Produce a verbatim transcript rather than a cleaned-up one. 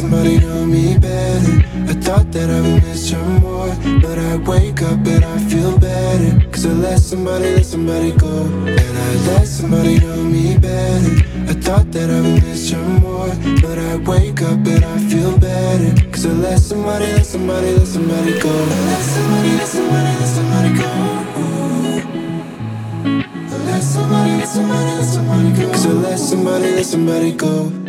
somebody know me better. I thought that I would miss you more, but I wake up and I feel better. Cause I let somebody, let somebody go. And I let somebody know me better. I thought that I would miss you more, but I wake up and I feel better. Cause I let somebody, let somebody, let somebody go. I let somebody, let somebody, let somebody go. I let somebody, let somebody, let somebody go. Cause I let somebody, let somebody go.